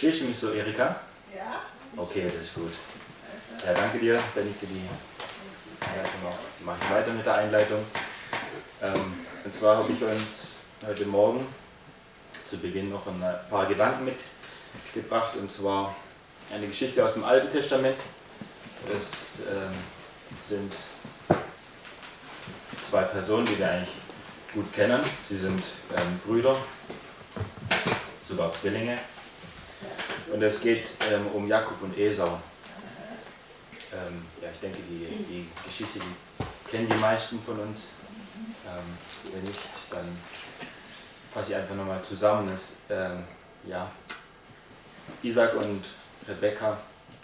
Verstehst du mich so, Erika? Ja. Okay, das ist gut. Ja, danke dir, Benny, für die Einleitung. Mache ich weiter mit der Einleitung. Und zwar habe ich uns heute Morgen zu Beginn noch ein paar Gedanken mitgebracht, und zwar eine Geschichte aus dem Alten Testament. Das sind zwei Personen, die wir eigentlich gut kennen. Sie sind Brüder, sogar Zwillinge. Und es geht um Jakob und Esau. Ja, ich denke, die Geschichte die kennen die meisten von uns. Wenn nicht, dann fasse ich einfach nochmal zusammen. Ja, Isaac und Rebekka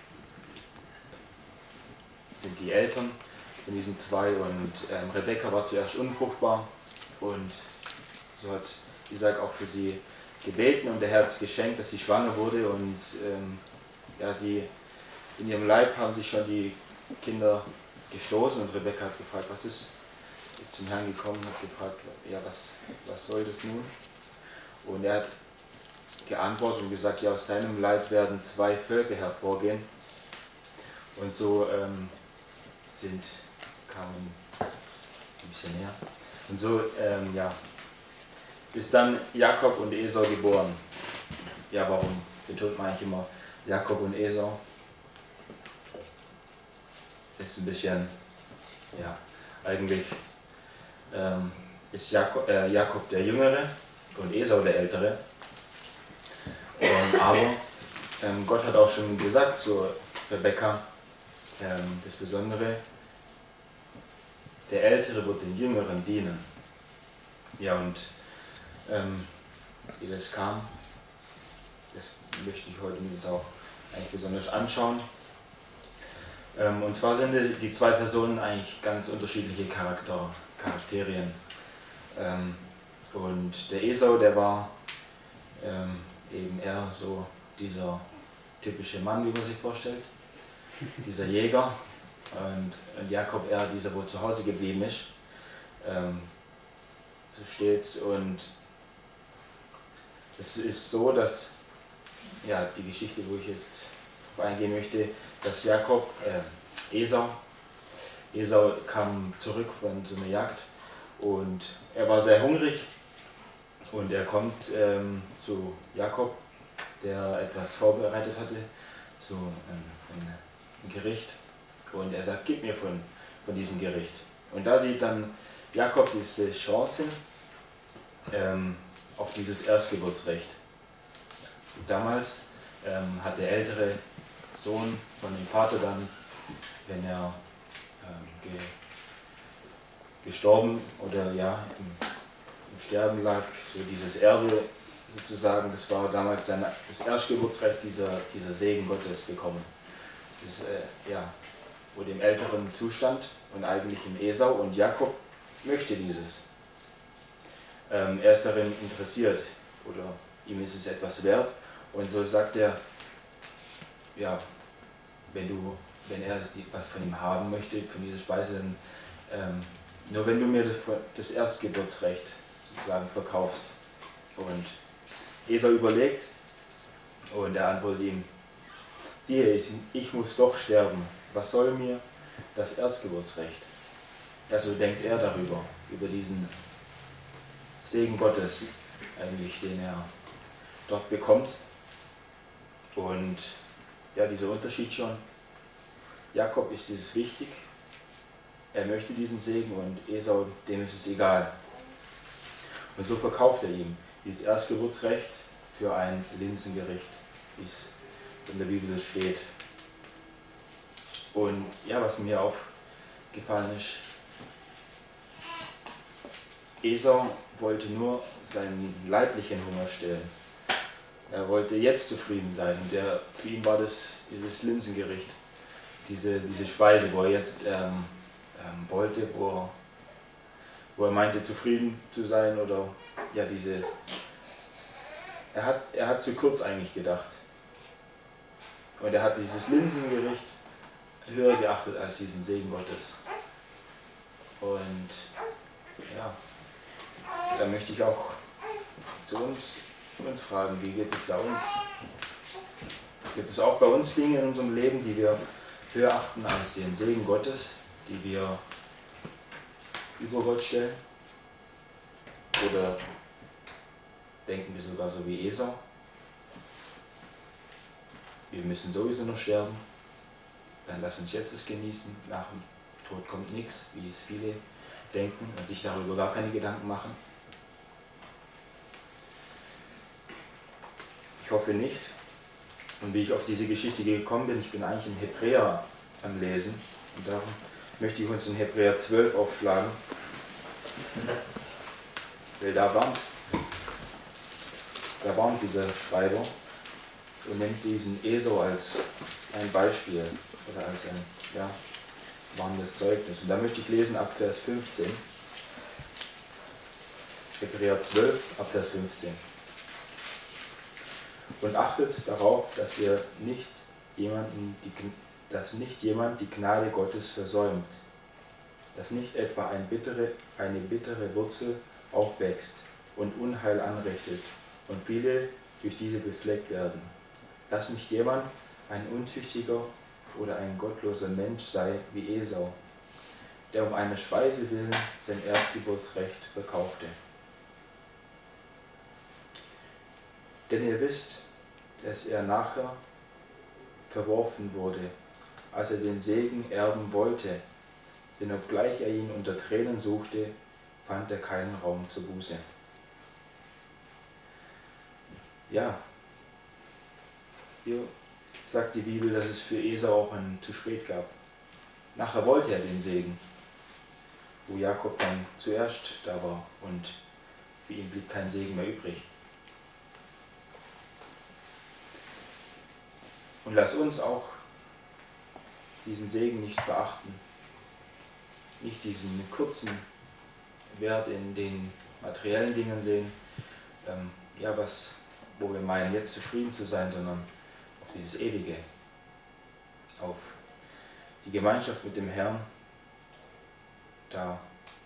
sind die Eltern von diesen zwei, und Rebekka war zuerst unfruchtbar, und so hat Isaac auch für sie gebeten, und der Herr hat es geschenkt, dass sie schwanger wurde, und ja, in ihrem Leib haben sich schon die Kinder gestoßen, und Rebekka hat gefragt, was ist zum Herrn gekommen, hat gefragt, ja, was soll das nun? Und er hat geantwortet und gesagt, ja, aus deinem Leib werden zwei Völker hervorgehen. Und so kamen ein bisschen näher. Und so ja, ist dann Jakob und Esau geboren. Ja, warum betont man eigentlich immer Jakob und Esau? Ist ein bisschen, ja, eigentlich ist Jakob der Jüngere und Esau der Ältere. Aber Gott hat auch schon gesagt zu Rebekka, das Besondere, der Ältere wird den Jüngeren dienen. Ja, und wie das kam, das möchte ich heute mit uns auch eigentlich besonders anschauen. Und zwar sind die zwei Personen eigentlich ganz unterschiedliche Charakterien. Und der Esau, der war eben eher so dieser typische Mann, wie man sich vorstellt, dieser Jäger, und Jakob eher dieser, wo zu Hause geblieben ist. So steht's, und es ist so, dass, ja, die Geschichte, wo ich jetzt drauf eingehen möchte, dass Esau kam zurück von so einer Jagd, und er war sehr hungrig, und er kommt zu Jakob, der etwas vorbereitet hatte, zu einem Gericht, und er sagt, gib mir von diesem Gericht. Und da sieht dann Jakob diese Chance auf dieses Erstgeburtsrecht. Damals hat der ältere Sohn von dem Vater dann, wenn er gestorben oder ja im Sterben lag, so dieses Erbe sozusagen, das war damals das Erstgeburtsrecht, dieser Segen Gottes bekommen. Das ja, wurde im älteren Zustand und eigentlich im Esau, und Jakob möchte dieses. Er ist darin interessiert, oder ihm ist es etwas wert, und so sagt er, ja, wenn er was von ihm haben möchte, von dieser Speise, dann nur wenn du mir das Erstgeburtsrecht sozusagen verkaufst. Und Esau überlegt, und er antwortet ihm, siehe, ich muss doch sterben, was soll mir das Erstgeburtsrecht? Also denkt er darüber, über diesen Segen Gottes eigentlich, den er dort bekommt. Und ja, dieser Unterschied schon, Jakob ist es wichtig, er möchte diesen Segen, und Esau, dem ist es egal. Und so verkauft er ihm dieses Erstgeburtsrecht für ein Linsengericht, wie es in der Bibel steht. Und ja, was mir aufgefallen ist, Esau wollte nur seinen leiblichen Hunger stillen. Er wollte jetzt zufrieden sein, und für ihn war das dieses Linsengericht, diese Speise, wo er jetzt wollte, wo er meinte, zufrieden zu sein, oder ja, er hat zu kurz eigentlich gedacht. Und er hat dieses Linsengericht höher geachtet als diesen Segen Gottes. Und ja, da möchte ich auch zu uns fragen, wie geht es da uns? Gibt es auch bei uns Dinge in unserem Leben, die wir höher achten als den Segen Gottes, die wir über Gott stellen? Oder denken wir sogar so wie Esau? Wir müssen sowieso noch sterben, dann lass uns jetzt es genießen, nach dem Tod kommt nichts, wie es viele denken und sich darüber gar keine Gedanken machen. Ich hoffe nicht. Und wie ich auf diese Geschichte gekommen bin, ich bin eigentlich in Hebräer am Lesen und darum möchte ich uns in Hebräer 12 aufschlagen, weil da warnt dieser Schreiber und nimmt diesen Esau als ein Beispiel oder als ein warnendes Zeugnis. Und da möchte ich lesen ab Vers 15. Hebräer 12 ab Vers 15. Und achtet darauf, dass nicht jemand die Gnade Gottes versäumt, dass nicht etwa eine bittere Wurzel aufwächst und Unheil anrichtet und viele durch diese befleckt werden, dass nicht jemand ein unzüchtiger oder ein gottloser Mensch sei wie Esau, der um einer Speise willen sein Erstgeburtsrecht verkaufte. Denn ihr wisst, dass er nachher verworfen wurde, als er den Segen erben wollte, denn obgleich er ihn unter Tränen suchte, fand er keinen Raum zur Buße. Ja, hier sagt die Bibel, dass es für Esau auch ein zu spät gab. Nachher wollte er den Segen, wo Jakob dann zuerst da war und für ihn blieb kein Segen mehr übrig. Und lass uns auch diesen Segen nicht verachten, nicht diesen kurzen Wert in den materiellen Dingen sehen, wo wir meinen, jetzt zufrieden zu sein, sondern auf dieses Ewige, auf die Gemeinschaft mit dem Herrn, da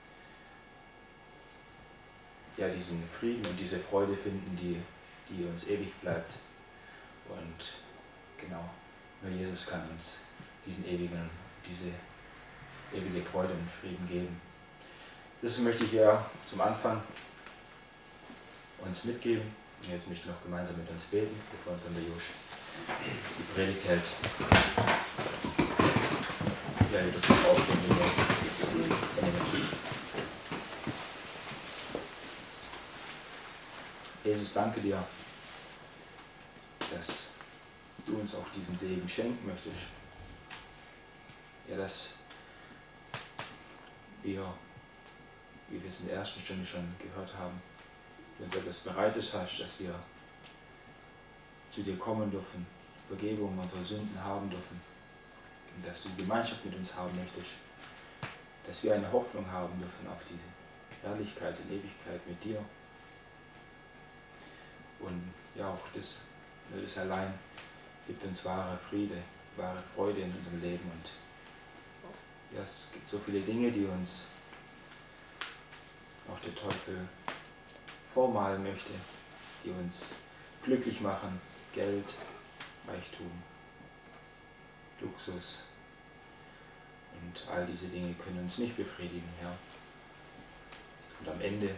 diesen Frieden und diese Freude finden, die uns ewig bleibt. Und genau, nur Jesus kann uns diese ewige Freude und Frieden geben. Das möchte ich ja zum Anfang uns mitgeben. Und jetzt möchte ich noch gemeinsam mit uns beten, bevor uns dann der Josch die Predigt hält. Ja, ihr dürft auch aufstehen, wenn ihr möchtet. Jesus, danke dir, dass du uns auch diesen Segen schenken möchtest. Ja, dass wir, wie wir es in der ersten Stunde schon gehört haben, du uns etwas Bereites hast, dass wir zu dir kommen dürfen, Vergebung unserer Sünden haben dürfen und dass du Gemeinschaft mit uns haben möchtest, dass wir eine Hoffnung haben dürfen auf diese Herrlichkeit in Ewigkeit mit dir. Und ja, auch das allein gibt uns wahre Friede, wahre Freude in unserem Leben. Und ja, es gibt so viele Dinge, die uns auch der Teufel vormalen möchte, die uns glücklich machen, Geld, Reichtum, Luxus und all diese Dinge können uns nicht befriedigen, Herr. Und am Ende,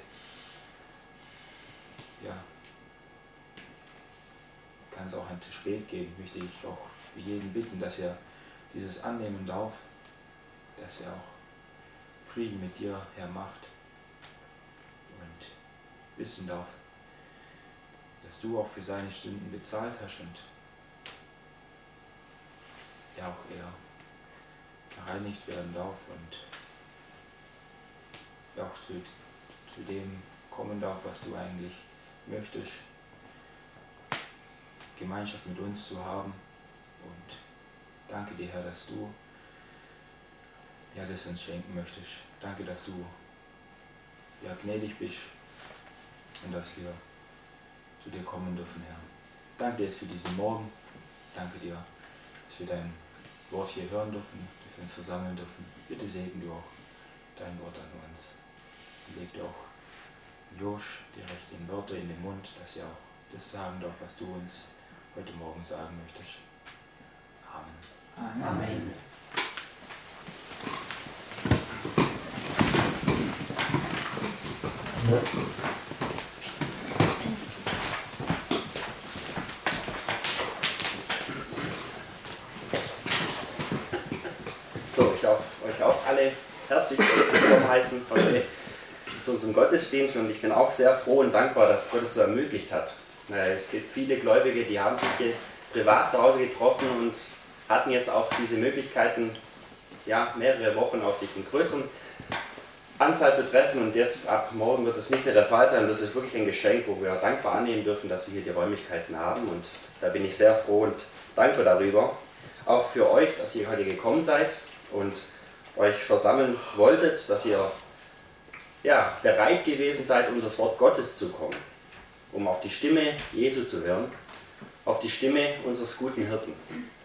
kann es auch ein zu spät geben, möchte ich auch jeden bitten, dass er dieses annehmen darf, dass er auch Frieden mit dir, Herr, macht und wissen darf, dass du auch für seine Sünden bezahlt hast und ja auch er gereinigt werden darf und ja auch zu dem kommen darf, was du eigentlich möchtest, Gemeinschaft mit uns zu haben. Und danke dir, Herr, dass du das uns schenken möchtest. Danke, dass du gnädig bist und dass wir zu dir kommen dürfen, Herr. Danke dir jetzt für diesen Morgen. Danke dir, dass wir dein Wort hier hören dürfen, dass wir uns versammeln dürfen. Bitte segne du auch dein Wort an uns. Und leg dir auch Josch die rechten Wörter in den Mund, dass er auch das sagen darf, was du uns heute Morgen sagen möchtest. Amen. Amen. So, ich darf euch auch alle herzlich willkommen heißen heute zu unserem Gottesdienst und ich bin auch sehr froh und dankbar, dass Gott es so ermöglicht hat. Es gibt viele Gläubige, die haben sich hier privat zu Hause getroffen und hatten jetzt auch diese Möglichkeiten, ja, mehrere Wochen auf sich in größeren Anzahl zu treffen und jetzt ab morgen wird es nicht mehr der Fall sein. Das ist wirklich ein Geschenk, wo wir dankbar annehmen dürfen, dass wir hier die Räumlichkeiten haben und da bin ich sehr froh und dankbar darüber. Auch für euch, dass ihr heute gekommen seid und euch versammeln wolltet, dass ihr ja, bereit gewesen seid, um das Wort Gottes zu kommen, um auf die Stimme Jesu zu hören, auf die Stimme unseres guten Hirten.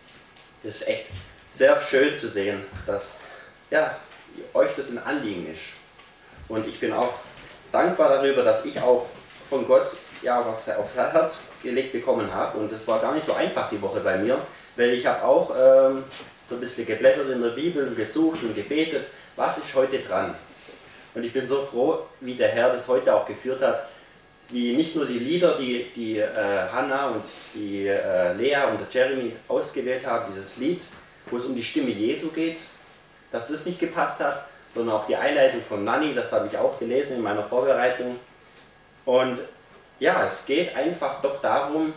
Das ist echt sehr schön zu sehen, dass ja, euch das ein Anliegen ist. Und ich bin auch dankbar darüber, dass ich auch von Gott ja, was aufs Herz gelegt bekommen habe. Und das war gar nicht so einfach die Woche bei mir, weil ich habe auch so ein bisschen geblättert in der Bibel und gesucht und gebetet, was ist heute dran. Und ich bin so froh, wie der Herr das heute auch geführt hat, wie nicht nur die Lieder, die Hannah und die Lea und der Jeremy ausgewählt haben, dieses Lied, wo es um die Stimme Jesu geht, dass das nicht gepasst hat, sondern auch die Einleitung von Nanni, das habe ich auch gelesen in meiner Vorbereitung. Und ja, es geht einfach doch darum,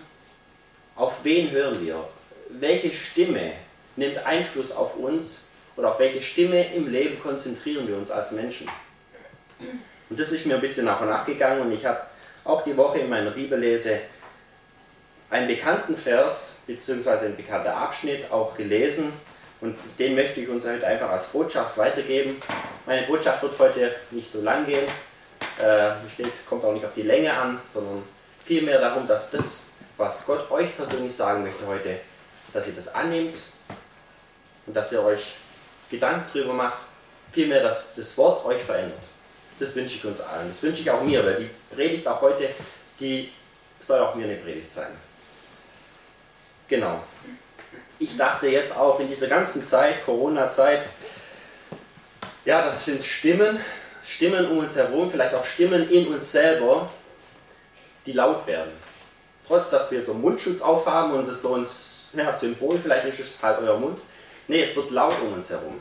auf wen hören wir? Welche Stimme nimmt Einfluss auf uns oder auf welche Stimme im Leben konzentrieren wir uns als Menschen? Und das ist mir ein bisschen nach und nach gegangen und ich habe auch die Woche in meiner Bibellese einen bekannten Vers bzw. einen bekannten Abschnitt auch gelesen und den möchte ich uns heute einfach als Botschaft weitergeben. Meine Botschaft wird heute nicht so lang gehen, ich denke, es kommt auch nicht auf die Länge an, sondern vielmehr darum, dass das, was Gott euch persönlich sagen möchte heute, dass ihr das annehmt und dass ihr euch Gedanken darüber macht, vielmehr, dass das Wort euch verändert. Das wünsche ich uns allen, das wünsche ich auch mir, weil die Predigt auch heute, die soll auch mir eine Predigt sein. Genau. Ich dachte jetzt auch in dieser ganzen Zeit, Corona-Zeit, ja, das sind Stimmen um uns herum, vielleicht auch Stimmen in uns selber, die laut werden. Trotz, dass wir so einen Mundschutz aufhaben und das so ein Symbol, vielleicht ist es halt euer Mund. Nee, es wird laut um uns herum.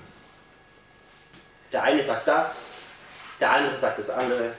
Der eine sagt das, der andere sagt das andere.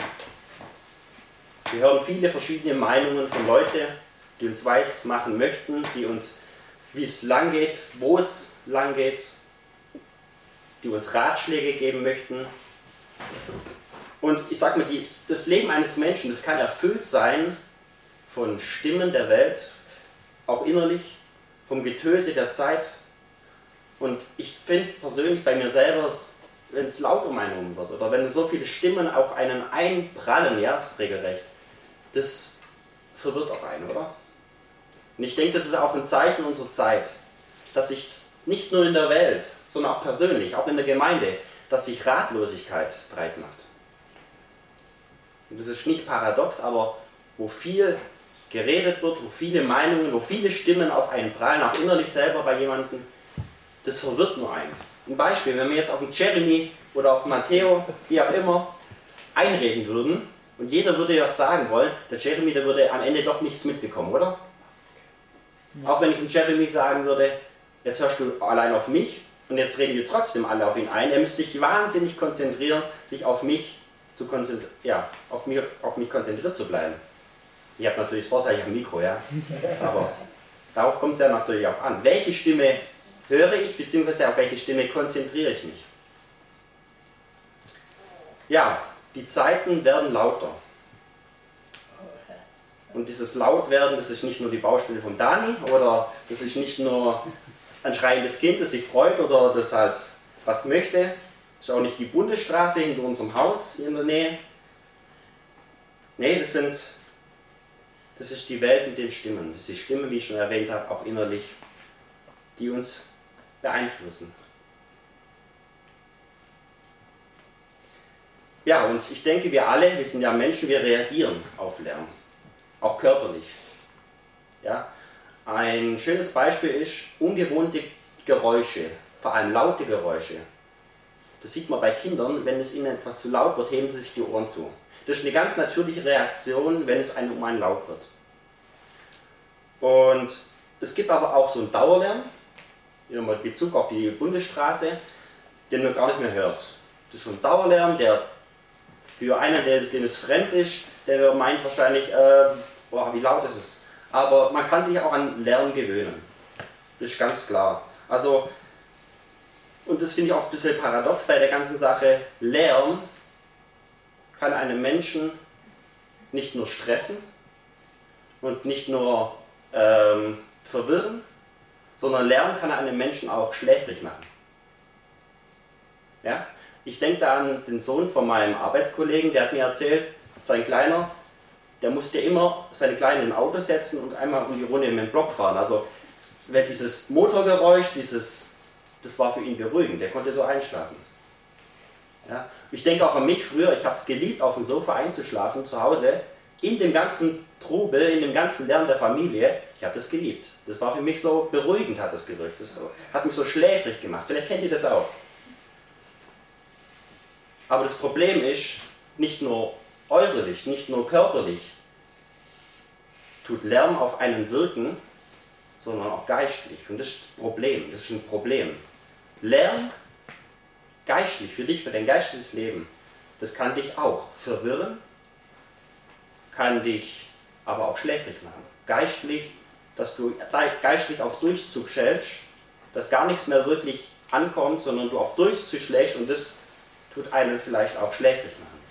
Wir hören viele verschiedene Meinungen von Leuten, die uns weiß machen möchten, die uns, wie es lang geht, wo es lang geht, die uns Ratschläge geben möchten. Und ich sage mal, das Leben eines Menschen, das kann erfüllt sein von Stimmen der Welt, auch innerlich, vom Getöse der Zeit. Und ich finde persönlich bei mir selber, wenn es laut um einen herum wird oder wenn so viele Stimmen auf einen einprallen, ja, regelrecht, das verwirrt auch einen, oder? Und ich denke, das ist auch ein Zeichen unserer Zeit, dass sich nicht nur in der Welt, sondern auch persönlich, auch in der Gemeinde, dass sich Ratlosigkeit breit macht. Und das ist nicht paradox, aber wo viel geredet wird, wo viele Meinungen, wo viele Stimmen auf einen prallen, auch innerlich selber bei jemandem, das verwirrt nur einen. Ein Beispiel, wenn wir jetzt auf den Jeremy oder auf Matteo, wie auch immer, einreden würden und jeder würde ja was sagen wollen, der Jeremy, der würde am Ende doch nichts mitbekommen, oder? Ja. Auch wenn ich dem Jeremy sagen würde, jetzt hörst du allein auf mich und jetzt reden wir trotzdem alle auf ihn ein, er müsste sich wahnsinnig konzentrieren, sich auf mich zu konzentrieren, ja, auf mich konzentriert zu bleiben. Ich habe natürlich das Vorteil, ich habe ein Mikro, ja, aber darauf kommt es ja natürlich auch an. Welche Stimme höre ich, beziehungsweise auf welche Stimme konzentriere ich mich? Ja, die Zeiten werden lauter. Und dieses Lautwerden, das ist nicht nur die Baustelle von Dani oder das ist nicht nur ein schreiendes Kind, das sich freut oder das halt was möchte. Das ist auch nicht die Bundesstraße hinter unserem Haus hier in der Nähe. Nee, das ist die Welt mit den Stimmen. Das ist die Stimme, wie ich schon erwähnt habe, auch innerlich, die uns beeinflussen. Ja, und ich denke, wir sind ja Menschen, wir reagieren auf Lärm. Auch körperlich. Ja? Ein schönes Beispiel ist ungewohnte Geräusche, vor allem laute Geräusche. Das sieht man bei Kindern, wenn es ihnen etwas zu laut wird, heben sie sich die Ohren zu. Das ist eine ganz natürliche Reaktion, wenn es um einen laut wird. Und es gibt aber auch so einen Dauerlärm, in Bezug auf die Bundesstraße, den man gar nicht mehr hört. Das ist schon ein Dauerlärm, der für einen, dem es fremd ist, der meint wahrscheinlich, wie laut ist es. Aber man kann sich auch an Lärm gewöhnen. Das ist ganz klar. Also, und das finde ich auch ein bisschen paradox bei der ganzen Sache. Lärm kann einen Menschen nicht nur stressen und nicht nur verwirren, sondern Lärm kann einen Menschen auch schläfrig machen. Ja? Ich denke da an den Sohn von meinem Arbeitskollegen, der hat mir erzählt, sein Kleiner, der musste immer seine Kleinen in ein Auto setzen und einmal um die Runde in den Block fahren. Also wenn dieses Motorgeräusch, das war für ihn beruhigend, der konnte so einschlafen. Ja? Ich denke auch an mich früher, ich habe es geliebt, auf dem Sofa einzuschlafen zu Hause, in dem ganzen Trubel, in dem ganzen Lärm der Familie. Ich habe das geliebt. Das war für mich so beruhigend, hat es gewirkt. Das hat mich so schläfrig gemacht. Vielleicht kennt ihr das auch. Aber das Problem ist, nicht nur äußerlich, nicht nur körperlich tut Lärm auf einen wirken, sondern auch geistlich. Und das ist das Problem, das ist ein Problem. Lärm, geistlich, für dich, für dein geistiges Leben, das kann dich auch verwirren, kann dich aber auch schläfrig machen. Geistlich, dass du geistlich auf Durchzug schältst, dass gar nichts mehr wirklich ankommt, sondern du auf Durchzug schlägst und das tut einen vielleicht auch schläfrig machen.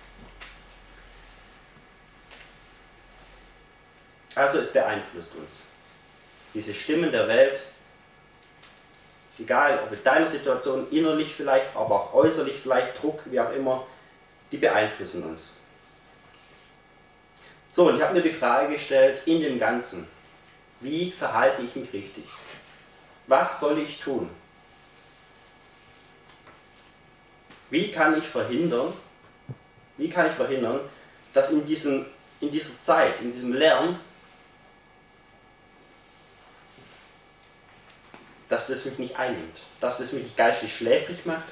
Also es beeinflusst uns. Diese Stimmen der Welt, egal ob in deiner Situation innerlich vielleicht, aber auch äußerlich vielleicht, Druck, wie auch immer, die beeinflussen uns. So, und ich habe mir die Frage gestellt, in dem Ganzen, wie verhalte ich mich richtig? Was soll ich tun? Wie kann ich verhindern, dass in dieser Zeit, in diesem Lärm, dass das mich nicht einnimmt, dass das mich geistig schläfrig macht?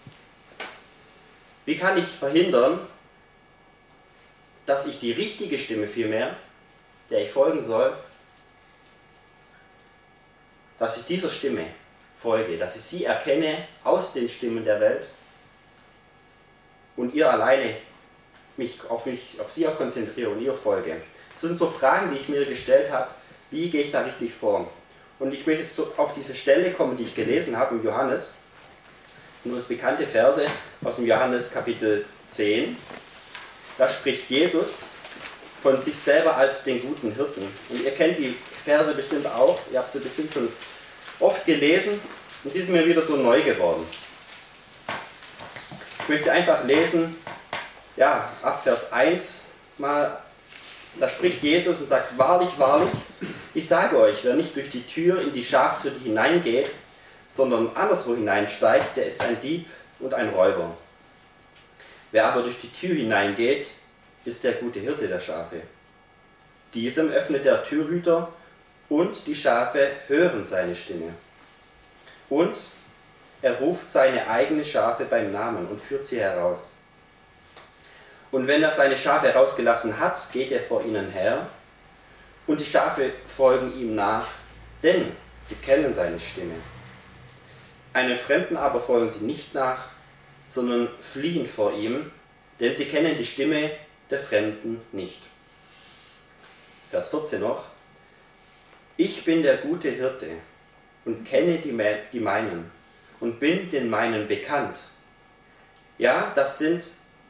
Wie kann ich verhindern, dass ich die richtige Stimme vielmehr, der ich folgen soll, dass ich dieser Stimme folge, dass ich sie erkenne aus den Stimmen der Welt und ihr alleine auf sie auch konzentriere und ihr folge. Das sind so Fragen, die ich mir gestellt habe, wie gehe ich da richtig vor? Und ich möchte jetzt so auf diese Stelle kommen, die ich gelesen habe im Johannes. Das sind uns bekannte Verse aus dem Johannes Kapitel 10. Da spricht Jesus von sich selber als den guten Hirten. Und ihr kennt die Verse bestimmt auch, ihr habt sie bestimmt schon oft gelesen und die sind mir wieder so neu geworden. Ich möchte einfach lesen, ja, ab Vers 1 mal, da spricht Jesus und sagt, wahrlich, wahrlich, ich sage euch, wer nicht durch die Tür in die Schafshütte hineingeht, sondern anderswo hineinsteigt, der ist ein Dieb und ein Räuber. Wer aber durch die Tür hineingeht, ist der gute Hirte der Schafe. Diesem öffnet der Türhüter und die Schafe hören seine Stimme. Und er ruft seine eigenen Schafe beim Namen und führt sie heraus. Und wenn er seine Schafe herausgelassen hat, geht er vor ihnen her und die Schafe folgen ihm nach, denn sie kennen seine Stimme. Einen Fremden aber folgen sie nicht nach, sondern fliehen vor ihm, denn sie kennen die Stimme der Fremden nicht. Vers 14 noch. Ich bin der gute Hirte und kenne die meinen und bin den meinen bekannt. Ja, das sind,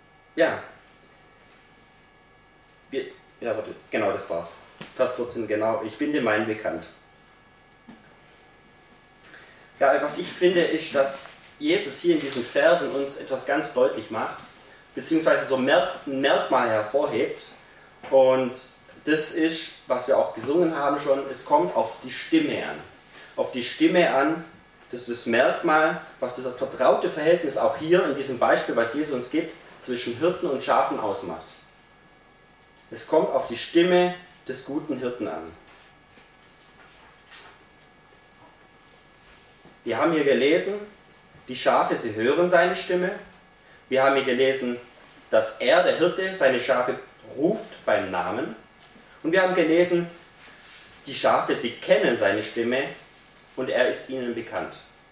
genau, das war's. Vers 14, genau, ich bin den meinen bekannt. Ja, was ich finde, ist, dass Jesus hier in diesen Versen uns etwas ganz deutlich macht, beziehungsweise so ein Merkmal hervorhebt. Und das ist, was wir auch gesungen haben schon, es kommt auf die Stimme an. Auf die Stimme an, das ist das Merkmal, was das vertraute Verhältnis auch hier in diesem Beispiel, was Jesus uns gibt, zwischen Hirten und Schafen ausmacht. Es kommt auf die Stimme des guten Hirten an. Wir haben hier gelesen, die Schafe, sie hören seine Stimme. Wir haben hier gelesen, dass er, der Hirte, seine Schafe ruft beim Namen. Und wir haben gelesen, die Schafe, sie kennen seine Stimme und er ist ihnen bekannt.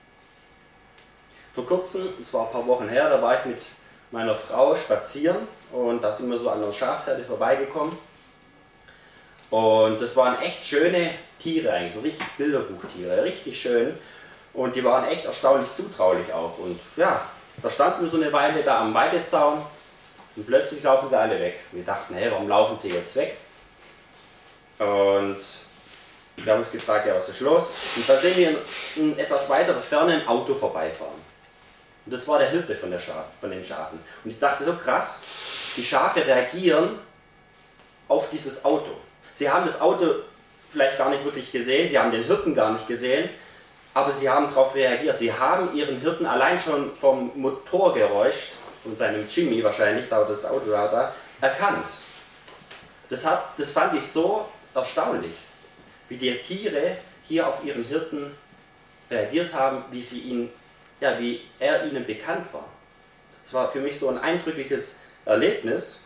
Vor kurzem, es war ein paar Wochen her, da war ich mit meiner Frau spazieren und da sind wir so an der Schafsherde vorbeigekommen. Und das waren echt schöne Tiere eigentlich, so richtig Bilderbuchtiere, richtig schön. Und die waren echt erstaunlich zutraulich auch. Und ja, da standen wir so eine Weile da am Weidezaun und plötzlich laufen sie alle weg. Wir dachten, hey, warum laufen sie jetzt weg? Und wir haben uns gefragt, ja, was ist los? Und da sehen wir in etwas weiterer Ferne ein Auto vorbeifahren. Und das war der Hirte von den Schafen. Und ich dachte so krass, die Schafe reagieren auf dieses Auto. Sie haben das Auto vielleicht gar nicht wirklich gesehen, sie haben den Hirten gar nicht gesehen, aber sie haben darauf reagiert. Sie haben ihren Hirten allein schon vom Motorgeräusch, von seinem Jimmy wahrscheinlich, da das Auto war da, erkannt. Das fand ich so erstaunlich, wie die Tiere hier auf ihren Hirten reagiert haben, wie er ihnen bekannt war. Das war für mich so ein eindrückliches Erlebnis.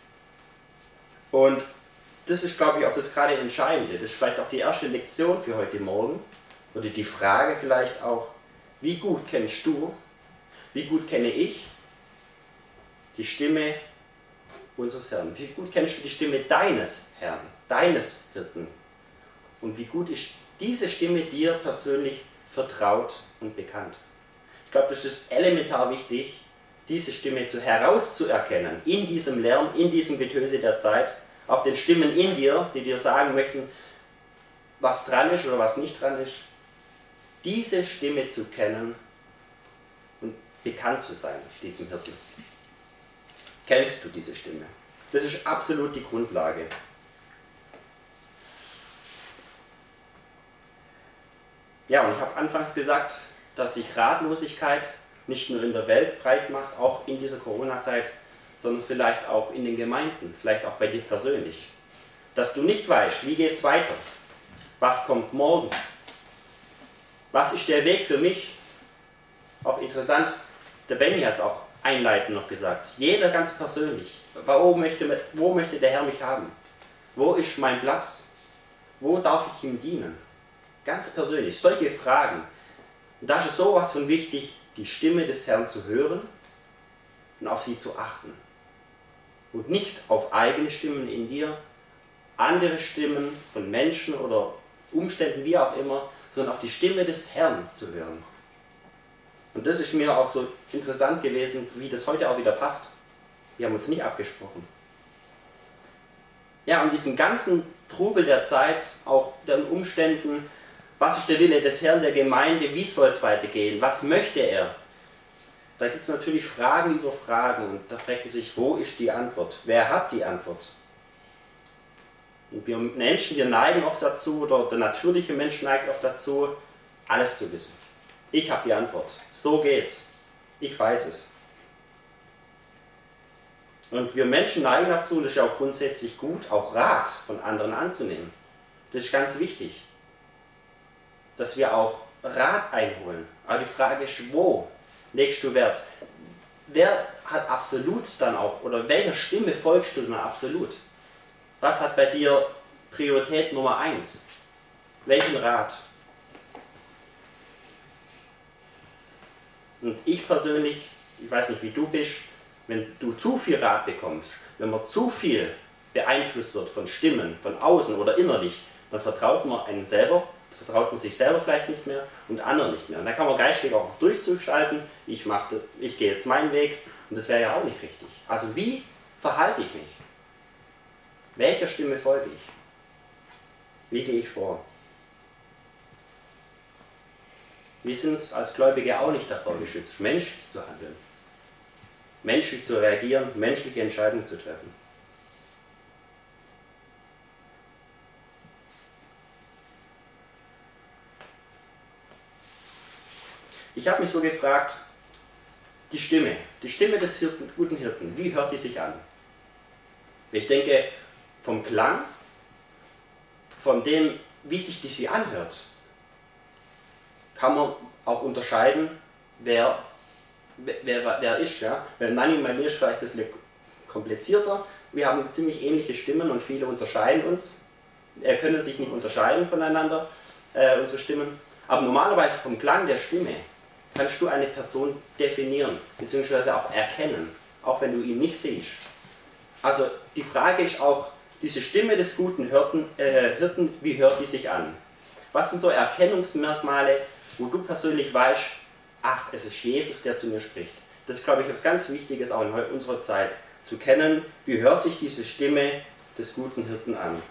Und das ist, glaube ich, auch das gerade Entscheidende. Das ist vielleicht auch die erste Lektion für heute Morgen. Oder die Frage vielleicht auch, wie gut kennst du, wie gut kenne ich die Stimme unseres Herrn? Wie gut kennst du die Stimme deines Herrn, deines Hirten? Und wie gut ist diese Stimme dir persönlich vertraut und bekannt? Ich glaube, das ist elementar wichtig, diese Stimme herauszuerkennen, in diesem Lärm, in diesem Getöse der Zeit, auch den Stimmen in dir, die dir sagen möchten, was dran ist oder was nicht dran ist, diese Stimme zu kennen und bekannt zu sein, diesem Hirten. Kennst du diese Stimme? Das ist absolut die Grundlage. Ja, und ich habe anfangs gesagt, dass sich Ratlosigkeit nicht nur in der Welt breit macht, auch in dieser Corona-Zeit, sondern vielleicht auch in den Gemeinden, vielleicht auch bei dir persönlich. Dass du nicht weißt, wie geht es weiter? Was kommt morgen? Was ist der Weg für mich? Auch interessant, der Benny hat es auch einleitend noch gesagt. Jeder ganz persönlich. Wo möchte der Herr mich haben? Wo ist mein Platz? Wo darf ich ihm dienen? Ganz persönlich, solche Fragen. Und da ist es sowas von wichtig, die Stimme des Herrn zu hören und auf sie zu achten. Und nicht auf eigene Stimmen in dir, andere Stimmen von Menschen oder Umständen, wie auch immer, sondern auf die Stimme des Herrn zu hören. Und das ist mir auch so interessant gewesen, wie das heute auch wieder passt. Wir haben uns nicht abgesprochen. Ja, und diesen ganzen Trubel der Zeit, auch den Umständen, was ist der Wille des Herrn der Gemeinde, wie soll es weitergehen, was möchte er? Da gibt es natürlich Fragen über Fragen und da fragt man sich, wo ist die Antwort? Wer hat die Antwort? Und wir Menschen, wir neigen oft dazu, oder der natürliche Mensch neigt oft dazu, alles zu wissen. Ich habe die Antwort. So geht's. Ich weiß es. Und wir Menschen neigen dazu, und das ist ja auch grundsätzlich gut, auch Rat von anderen anzunehmen. Das ist ganz wichtig, dass wir auch Rat einholen. Aber die Frage ist, wo legst du Wert? Wer hat absolut dann auch, oder welcher Stimme folgst du dann absolut? Was hat bei dir Priorität Nummer 1? Welchen Rat? Und ich persönlich, ich weiß nicht, wie du bist, wenn du zu viel Rat bekommst, wenn man zu viel beeinflusst wird von Stimmen, von außen oder innerlich, dann vertraut man sich selber vielleicht nicht mehr und anderen nicht mehr. Und da kann man geistig auch auf Durchzug schalten, ich gehe jetzt meinen Weg und das wäre ja auch nicht richtig. Also wie verhalte ich mich? Welcher Stimme folge ich? Wie gehe ich vor? Wir sind als Gläubige auch nicht davor geschützt, menschlich zu handeln, menschlich zu reagieren, menschliche Entscheidungen zu treffen. Ich habe mich so gefragt, die Stimme des guten Hirten, wie hört die sich an? Ich denke, vom Klang, von dem, wie sich die anhört, kann man auch unterscheiden, wer ist. Ja? Weil manchmal ist es vielleicht ein bisschen komplizierter. Wir haben ziemlich ähnliche Stimmen und viele unterscheiden uns. Können sich nicht unterscheiden voneinander, unsere Stimmen. Aber normalerweise vom Klang der Stimme kannst du eine Person definieren, beziehungsweise auch erkennen, auch wenn du ihn nicht siehst. Also die Frage ist auch, diese Stimme des guten Hirten, wie hört die sich an? Was sind so Erkennungsmerkmale, wo du persönlich weißt, ach, es ist Jesus, der zu mir spricht. Das ist, glaube ich, etwas ganz Wichtiges auch in unserer Zeit, zu kennen, wie hört sich diese Stimme des guten Hirten an.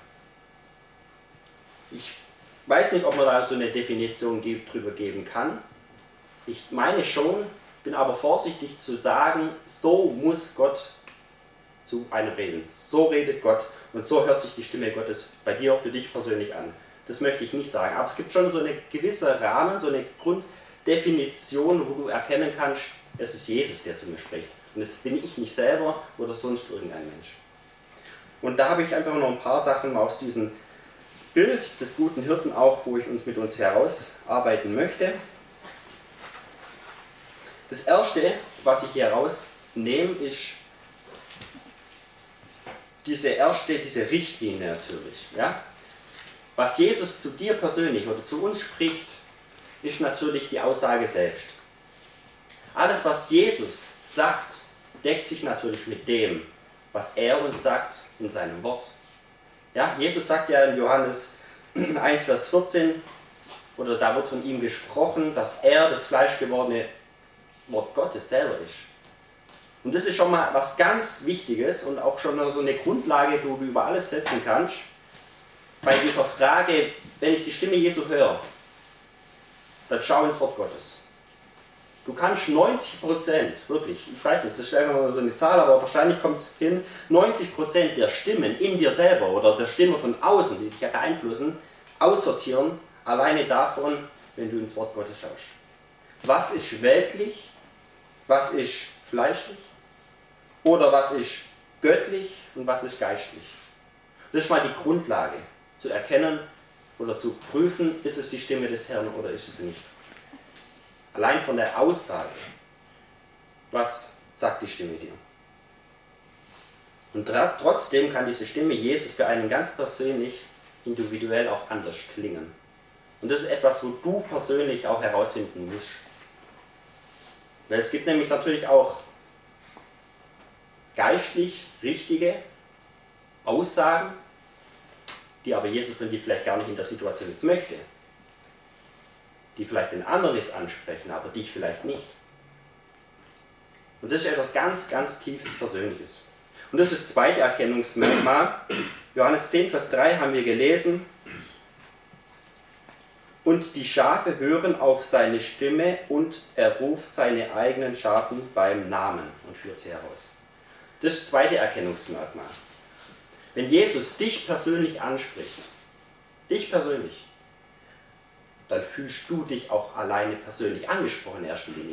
Ich weiß nicht, ob man da so eine Definition drüber geben kann. Ich meine schon, bin aber vorsichtig zu sagen, so muss Gott zu einem reden. So redet Gott und so hört sich die Stimme Gottes bei dir, für dich persönlich an. Das möchte ich nicht sagen, aber es gibt schon so eine gewisse Rahmen, so eine Grunddefinition, wo du erkennen kannst, es ist Jesus, der zu mir spricht. Und das bin ich nicht selber oder sonst irgendein Mensch. Und da habe ich einfach noch ein paar Sachen aus diesem Bild des guten Hirten auch, wo ich mit uns herausarbeiten möchte. Das erste, was ich hier herausnehme, ist diese Richtlinie natürlich. Ja? Was Jesus zu dir persönlich oder zu uns spricht, ist natürlich die Aussage selbst. Alles, was Jesus sagt, deckt sich natürlich mit dem, was er uns sagt in seinem Wort. Ja, Jesus sagt ja in Johannes 1, Vers 14, oder da wird von ihm gesprochen, dass er das fleischgewordene Wort Gottes selber ist. Und das ist schon mal was ganz Wichtiges und auch schon so eine Grundlage, wo du über alles setzen kannst. Bei dieser Frage, wenn ich die Stimme Jesu höre, dann schau ins Wort Gottes. Du kannst 90%, wirklich, ich weiß nicht, das ist einfach mal so eine Zahl, aber wahrscheinlich kommt es hin, 90% der Stimmen in dir selber oder der Stimme von außen, die dich beeinflussen, aussortieren, alleine davon, wenn du ins Wort Gottes schaust. Was ist weltlich, was ist fleischlich oder was ist göttlich und was ist geistlich? Das ist mal die Grundlage, zu erkennen oder zu prüfen, ist es die Stimme des Herrn oder ist es nicht. Allein von der Aussage, was sagt die Stimme dir? Und trotzdem kann diese Stimme Jesus für einen ganz persönlich, individuell auch anders klingen. Und das ist etwas, wo du persönlich auch herausfinden musst. Weil es gibt nämlich natürlich auch geistlich richtige Aussagen, die aber Jesus von dir vielleicht gar nicht in der Situation jetzt möchte. Die vielleicht den anderen jetzt ansprechen, aber dich vielleicht nicht. Und das ist etwas ganz, ganz Tiefes Persönliches. Und das ist das zweite Erkennungsmerkmal. Johannes 10, Vers 3 haben wir gelesen. Und die Schafe hören auf seine Stimme und er ruft seine eigenen Schafen beim Namen und führt sie heraus. Das ist das zweite Erkennungsmerkmal. Wenn Jesus dich persönlich anspricht, dich persönlich, dann fühlst du dich auch alleine persönlich angesprochen in erster Linie.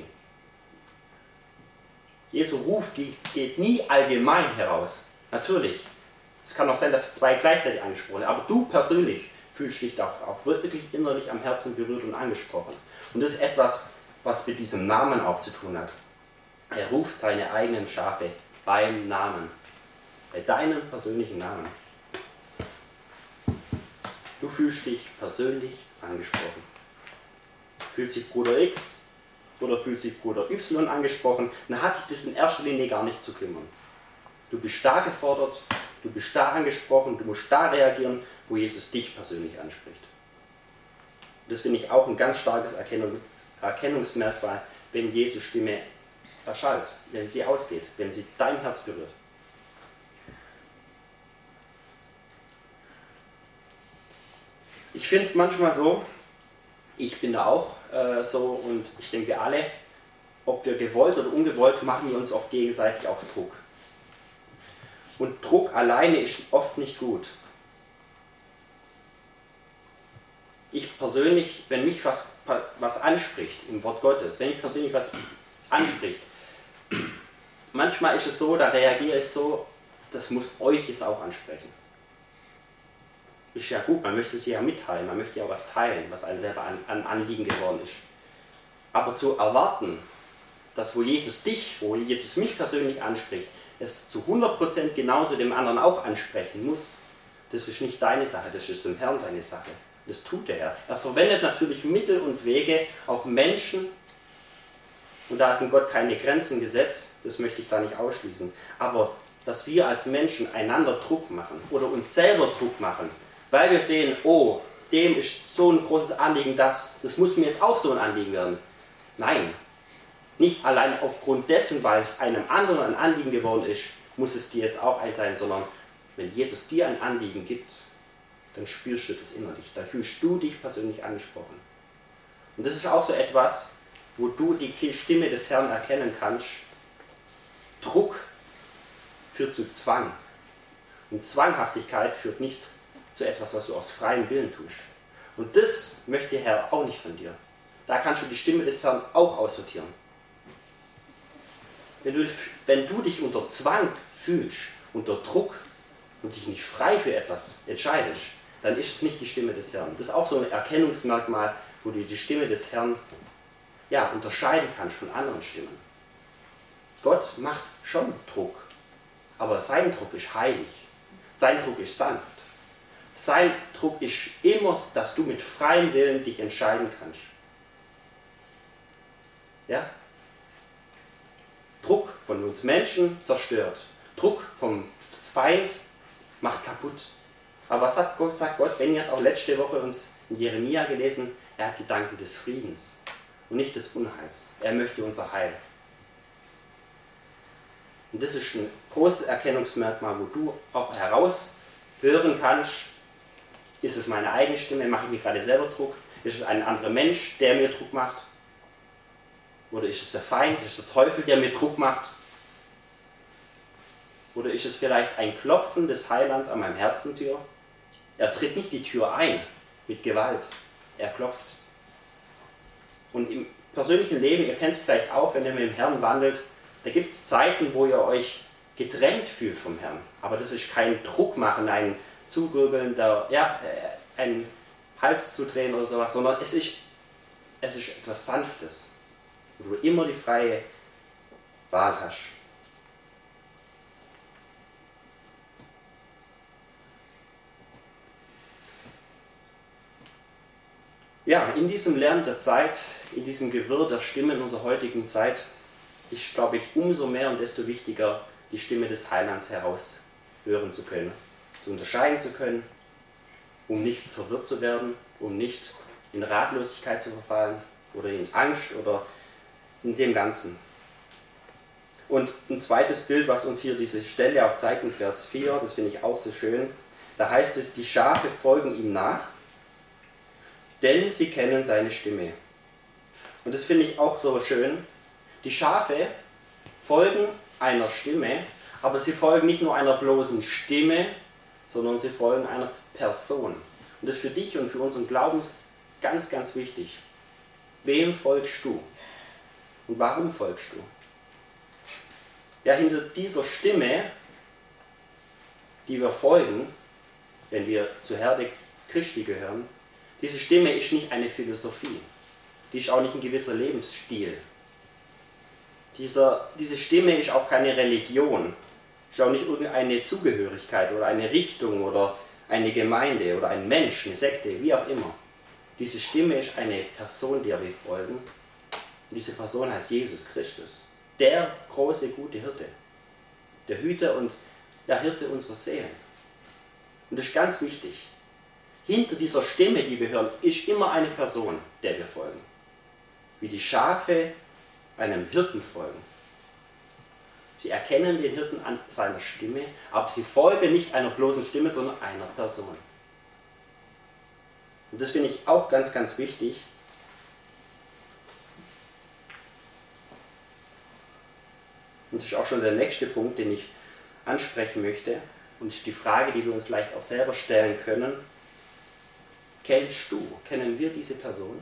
Jesu Ruf geht nie allgemein heraus. Natürlich. Es kann auch sein, dass zwei gleichzeitig angesprochen werden, aber du persönlich fühlst dich auch wirklich innerlich am Herzen berührt und angesprochen. Und das ist etwas, was mit diesem Namen auch zu tun hat. Er ruft seine eigenen Schafe beim Namen. Bei deinem persönlichen Namen. Du fühlst dich persönlich angesprochen. Fühlt sich Bruder X oder fühlt sich Bruder Y angesprochen, dann hat dich das in erster Linie gar nicht zu kümmern. Du bist da gefordert, du bist da angesprochen, du musst da reagieren, wo Jesus dich persönlich anspricht. Das finde ich auch ein ganz starkes Erkennungsmerkmal, wenn Jesus Stimme erschallt, wenn sie ausgeht, wenn sie dein Herz berührt. Ich finde manchmal so, ich bin da auch so und ich denke wir alle, ob wir gewollt oder ungewollt, machen wir uns oft gegenseitig auch Druck. Und Druck alleine ist oft nicht gut. Ich persönlich, wenn mich was anspricht im Wort Gottes, wenn mich persönlich was anspricht, manchmal ist es so, da reagiere ich so, das muss euch jetzt auch ansprechen. Ist ja gut, man möchte sie ja mitteilen, man möchte ja was teilen, was einem selber an Anliegen geworden ist. Aber zu erwarten, dass wo Jesus mich persönlich anspricht, es zu 100% genauso dem anderen auch ansprechen muss, das ist nicht deine Sache, das ist dem Herrn seine Sache. Das tut der Herr. Er verwendet natürlich Mittel und Wege, auch Menschen, und da ist in Gott keine Grenzen gesetzt, das möchte ich da nicht ausschließen, aber dass wir als Menschen einander Druck machen oder uns selber Druck machen, weil wir sehen, oh, dem ist so ein großes Anliegen, das muss mir jetzt auch so ein Anliegen werden. Nein, nicht allein aufgrund dessen, weil es einem anderen ein Anliegen geworden ist, muss es dir jetzt auch ein sein, sondern wenn Jesus dir ein Anliegen gibt, dann spürst du das innerlich, dann fühlst du dich persönlich angesprochen. Und das ist auch so etwas, wo du die Stimme des Herrn erkennen kannst. Druck führt zu Zwang. Und Zwanghaftigkeit führt nicht zu etwas, was du aus freiem Willen tust. Und das möchte der Herr auch nicht von dir. Da kannst du die Stimme des Herrn auch aussortieren. Wenn du dich unter Zwang fühlst, unter Druck und dich nicht frei für etwas entscheidest, dann ist es nicht die Stimme des Herrn. Das ist auch so ein Erkennungsmerkmal, wo du die Stimme des Herrn unterscheiden kannst von anderen Stimmen. Gott macht schon Druck, aber sein Druck ist heilig. Sein Druck ist sanft. Sein Druck ist immer, dass du mit freiem Willen dich entscheiden kannst. Ja? Druck von uns Menschen zerstört. Druck vom Feind macht kaputt. Aber was sagt Gott? Wenn jetzt auch letzte Woche uns in Jeremia gelesen, er hat Gedanken des Friedens und nicht des Unheils. Er möchte unser Heil. Und das ist ein großes Erkennungsmerkmal, wo du auch heraushören kannst, ist es meine eigene Stimme, mache ich mir gerade selber Druck, ist es ein anderer Mensch, der mir Druck macht, oder ist es der Feind, ist es der Teufel, der mir Druck macht, oder ist es vielleicht ein Klopfen des Heilands an meinem Herzentür? Er tritt nicht die Tür ein mit Gewalt, er klopft. Und im persönlichen Leben, ihr kennt es vielleicht auch, wenn ihr mit dem Herrn wandelt, da gibt es Zeiten, wo ihr euch gedrängt fühlt vom Herrn. Aber das ist kein Druck machen, ein Zugwirbeln, einen Hals zu drehen oder sowas, sondern es ist etwas Sanftes, wo du immer die freie Wahl hast. Ja, in diesem Lärm der Zeit, in diesem Gewirr der Stimmen unserer heutigen Zeit, ist, glaube ich, umso mehr und desto wichtiger, die Stimme des Heilands heraushören zu können, zu unterscheiden zu können, um nicht verwirrt zu werden, um nicht in Ratlosigkeit zu verfallen oder in Angst oder in dem Ganzen. Und ein zweites Bild, was uns hier diese Stelle auch zeigt in Vers 4, das finde ich auch so schön, da heißt es, die Schafe folgen ihm nach, denn sie kennen seine Stimme. Und das finde ich auch so schön. Die Schafe folgen einer Stimme, aber sie folgen nicht nur einer bloßen Stimme, sondern sie folgen einer Person. Und das ist für dich und für unseren Glauben ganz, ganz wichtig. Wem folgst du? Und warum folgst du? Ja, hinter dieser Stimme, die wir folgen, wenn wir zur Herde Christi gehören, diese Stimme ist nicht eine Philosophie. Die ist auch nicht ein gewisser Lebensstil. Diese Stimme ist auch keine Religion. Ist auch nicht irgendeine Zugehörigkeit oder eine Richtung oder eine Gemeinde oder ein Mensch, eine Sekte, wie auch immer. Diese Stimme ist eine Person, der wir folgen. Und diese Person heißt Jesus Christus. Der große, gute Hirte. Der Hüter und der Hirte unserer Seelen. Und das ist ganz wichtig. Hinter dieser Stimme, die wir hören, ist immer eine Person, der wir folgen. Wie die Schafe einem Hirten folgen. Sie erkennen den Hirten an seiner Stimme, aber sie folgen nicht einer bloßen Stimme, sondern einer Person. Und das finde ich auch ganz, ganz wichtig. Und das ist auch schon der nächste Punkt, den ich ansprechen möchte. Und das ist die Frage, die wir uns vielleicht auch selber stellen können. Kennen wir diese Person?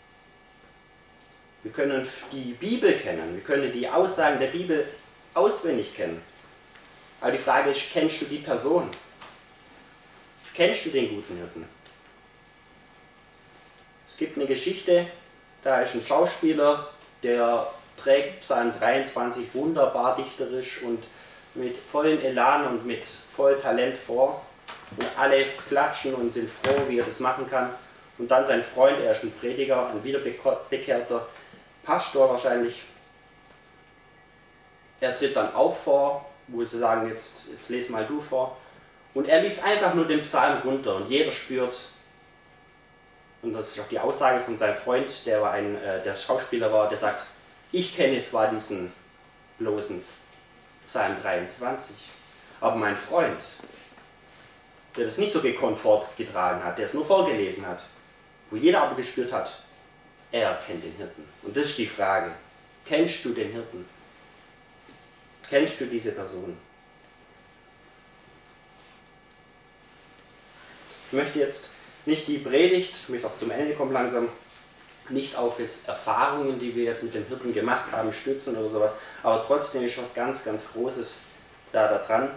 Wir können die Bibel kennen, wir können die Aussagen der Bibel auswendig kennen. Aber die Frage ist, kennst du die Person? Kennst du den guten Hirten? Es gibt eine Geschichte, da ist ein Schauspieler, der trägt Psalm 23 wunderbar dichterisch und mit vollem Elan und mit voll Talent vor. Und alle klatschen und sind froh, wie er das machen kann. Und dann sein Freund, er ist ein Prediger, ein wiederbekehrter Pastor wahrscheinlich. Er tritt dann auch vor, wo sie sagen, jetzt les mal du vor. Und er liest einfach nur den Psalm runter und jeder spürt, und das ist auch die Aussage von seinem Freund, der Schauspieler war, der sagt, ich kenne zwar diesen bloßen Psalm 23, aber mein Freund, der das nicht so gekonnt vorgetragen hat, der es nur vorgelesen hat, wo jeder aber gespürt hat, er kennt den Hirten. Und das ist die Frage, kennst du den Hirten? Kennst du diese Person? Ich möchte jetzt nicht die Predigt, ich möchte auch zum Ende kommen langsam, nicht auf jetzt Erfahrungen, die wir jetzt mit dem Hirten gemacht haben, stützen oder sowas, aber trotzdem ist was ganz, ganz Großes da dran.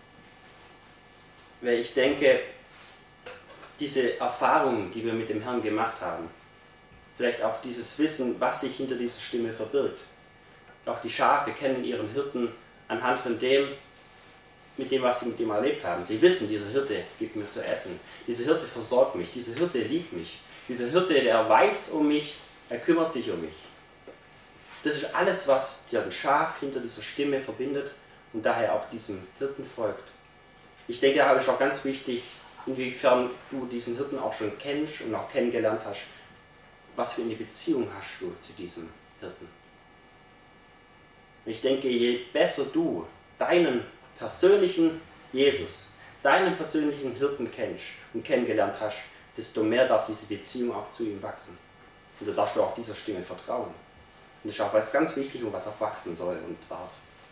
Weil ich denke, diese Erfahrungen, die wir mit dem Herrn gemacht haben, vielleicht auch dieses Wissen, was sich hinter dieser Stimme verbirgt. Auch die Schafe kennen ihren Hirten anhand von dem, mit dem, was sie mit ihm erlebt haben. Sie wissen, dieser Hirte gibt mir zu essen. Dieser Hirte versorgt mich. Dieser Hirte liebt mich. Dieser Hirte, der weiß um mich, er kümmert sich um mich. Das ist alles, was ein Schaf hinter dieser Stimme verbindet und daher auch diesem Hirten folgt. Ich denke, da ist auch ganz wichtig, inwiefern du diesen Hirten auch schon kennst und auch kennengelernt hast. Was für eine Beziehung hast du zu diesem Hirten? Ich denke, je besser du deinen persönlichen Jesus, deinen persönlichen Hirten kennst und kennengelernt hast, desto mehr darf diese Beziehung auch zu ihm wachsen. Und du darfst auch dieser Stimme vertrauen. Und das ist auch was ganz wichtig und was auch wachsen soll und darf.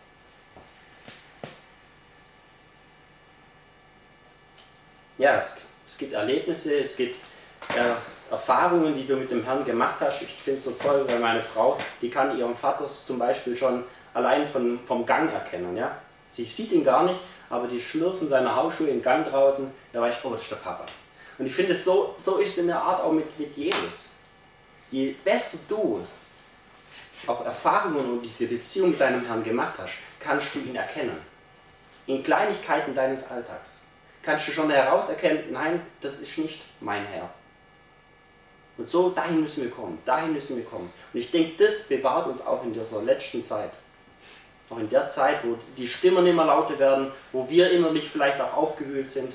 Ja, es gibt Erlebnisse, es gibt Erfahrungen, die du mit dem Herrn gemacht hast. Ich finde es so toll, weil meine Frau, die kann ihren Vater zum Beispiel schon allein vom Gang erkennen. Ja? Sie sieht ihn gar nicht, aber die Schlürfen seiner Hausschuhe im Gang draußen, da weiß ich, oh, das ist der Papa. Und ich finde, so ist es in der Art auch mit Jesus. Je besser du auch Erfahrungen und diese Beziehung mit deinem Herrn gemacht hast, kannst du ihn erkennen. In Kleinigkeiten deines Alltags kannst du schon herauserkennen, nein, das ist nicht mein Herr. Und so, dahin müssen wir kommen, dahin müssen wir kommen. Und ich denke, das bewahrt uns auch in dieser letzten Zeit. Auch in der Zeit, wo die Stimmen immer lauter werden, wo wir innerlich vielleicht auch aufgewühlt sind.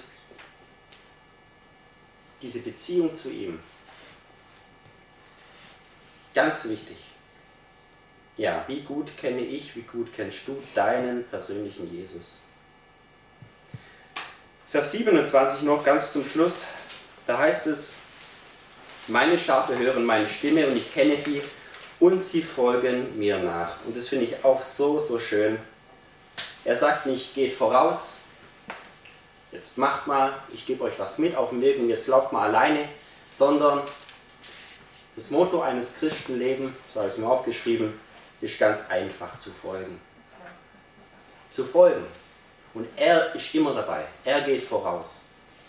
Diese Beziehung zu ihm. Ganz wichtig. Ja, wie gut kenne ich, wie gut kennst du deinen persönlichen Jesus? Vers 27 noch ganz zum Schluss. Da heißt es, meine Schafe hören meine Stimme und ich kenne sie und sie folgen mir nach. Und das finde ich auch so, so schön. Er sagt nicht, geht voraus, jetzt macht mal, ich gebe euch was mit auf dem Weg und jetzt lauft mal alleine, sondern das Motto eines Christenlebens, so habe ich es mir aufgeschrieben, ist ganz einfach zu folgen. Zu folgen. Und er ist immer dabei, er geht voraus.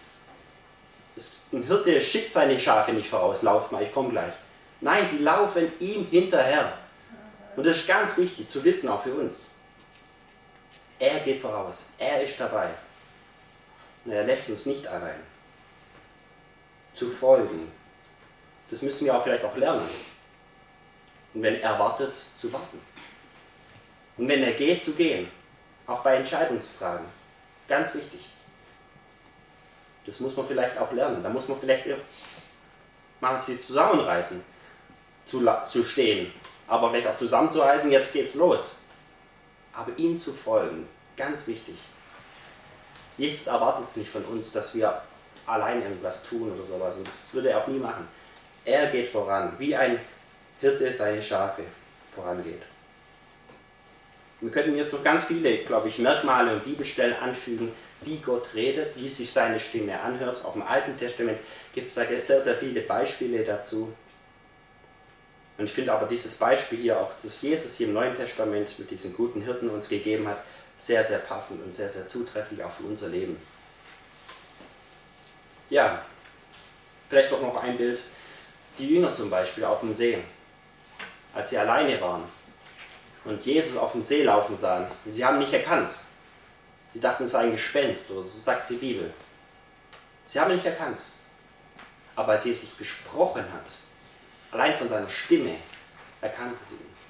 Ein Hirte schickt seine Schafe nicht voraus, lauft mal, ich komme gleich. Nein, sie laufen ihm hinterher. Und das ist ganz wichtig zu wissen, auch für uns. Er geht voraus, er ist dabei. Und er lässt uns nicht allein. Zu folgen. Das müssen wir auch vielleicht auch lernen. Und wenn er wartet, zu warten. Und wenn er geht, zu gehen. Auch bei Entscheidungsfragen. Ganz wichtig. Das muss man vielleicht auch lernen. Da muss man vielleicht mal sich zusammenreißen, zu stehen. Aber vielleicht auch zusammenzureißen, jetzt geht's los. Aber ihm zu folgen, ganz wichtig. Jesus erwartet es nicht von uns, dass wir allein irgendwas tun oder sowas. Und das würde er auch nie machen. Er geht voran, wie ein Hirte seine Schafe vorangeht. Wir könnten jetzt noch ganz viele, glaube ich, Merkmale und Bibelstellen anfügen, wie Gott redet, wie sich seine Stimme anhört. Auch im Alten Testament gibt es da sehr, sehr viele Beispiele dazu. Und ich finde aber dieses Beispiel hier, auch das Jesus hier im Neuen Testament mit diesen guten Hirten uns gegeben hat, sehr, sehr passend und sehr, sehr zutrefflich auch für unser Leben. Ja, vielleicht doch noch ein Bild. Die Jünger zum Beispiel auf dem See. als sie alleine waren und Jesus auf dem See laufen sahen. Und sie haben ihn nicht erkannt. Sie dachten, es sei ein Gespenst, oder so sagt die Bibel. Sie haben ihn nicht erkannt. Aber als Jesus gesprochen hat, allein von seiner Stimme, erkannten sie ihn.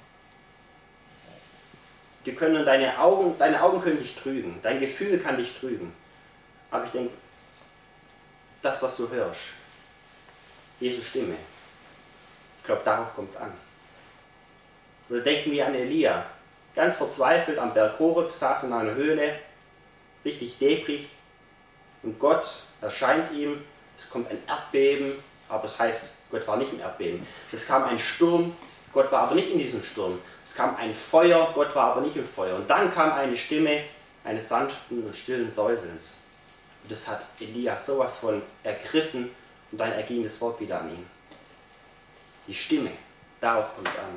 Deine Augen können dich trügen, dein Gefühl kann dich trügen. Aber ich denke, das, was du hörst, Jesus Stimme, ich glaube, darauf kommt es an. Oder denken wir an Elia, ganz verzweifelt am Berg Horeb, saß in einer Höhle, richtig deprig, und Gott erscheint ihm, es kommt ein Erdbeben, aber es heißt, Gott war nicht im Erdbeben. Es kam ein Sturm, Gott war aber nicht in diesem Sturm. Es kam ein Feuer, Gott war aber nicht im Feuer. Und dann kam eine Stimme eines sanften und stillen Säuselns. Und das hat Elia sowas von ergriffen, und dann erging das Wort wieder an ihn. Die Stimme, darauf kommt es an.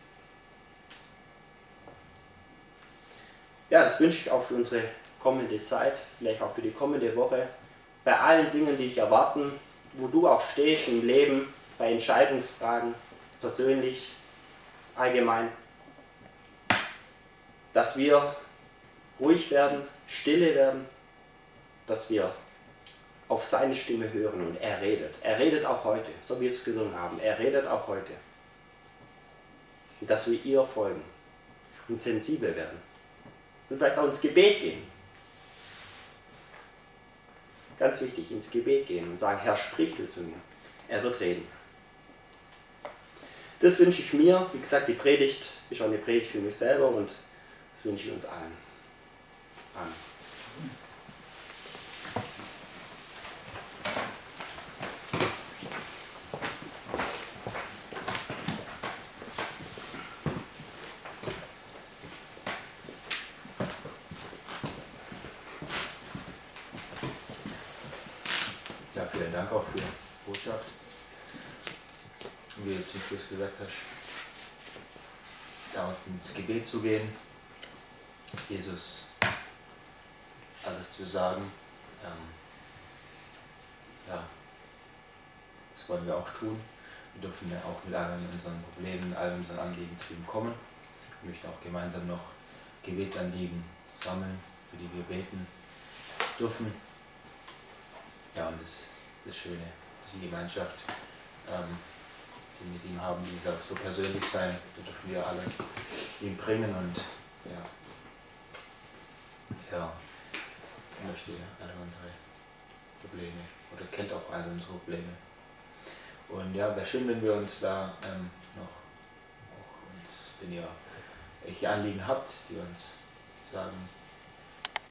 Ja, das wünsche ich auch für unsere kommende Zeit, vielleicht auch für die kommende Woche. Bei allen Dingen, die dich erwarten, wo du auch stehst im Leben, bei Entscheidungsfragen, persönlich, allgemein, dass wir ruhig werden, stille werden, dass wir auf seine Stimme hören und er redet. Er redet auch heute, so wie wir es gesungen haben. Er redet auch heute. Und dass wir ihr folgen und sensibel werden und vielleicht auch ins Gebet gehen. Ganz wichtig, ins Gebet gehen und sagen, Herr, sprich du zu mir. Er wird reden. Das wünsche ich mir. Wie gesagt, die Predigt ist auch eine Predigt für mich selber und das wünsche ich uns allen. Amen. Ja, vielen Dank auch für die Botschaft. Wie du zum Schluss gesagt hast, darauf ins Gebet zu gehen, Jesus alles zu sagen. Ja, das wollen wir auch tun. Wir dürfen ja auch mit allen unseren Problemen, allen unseren Anliegen zu ihm kommen. Wir möchten auch gemeinsam noch Gebetsanliegen sammeln, für die wir beten dürfen. Ja, und das Schöne, die Gemeinschaft, die wir mit ihm haben, die soll so persönlich sein, da dürfen wir alles ihm bringen und ja, er möchte alle unsere Probleme oder kennt auch alle unsere Probleme. Und ja, wäre schön, wenn wir uns da wenn ihr welche Anliegen habt, die uns sagen,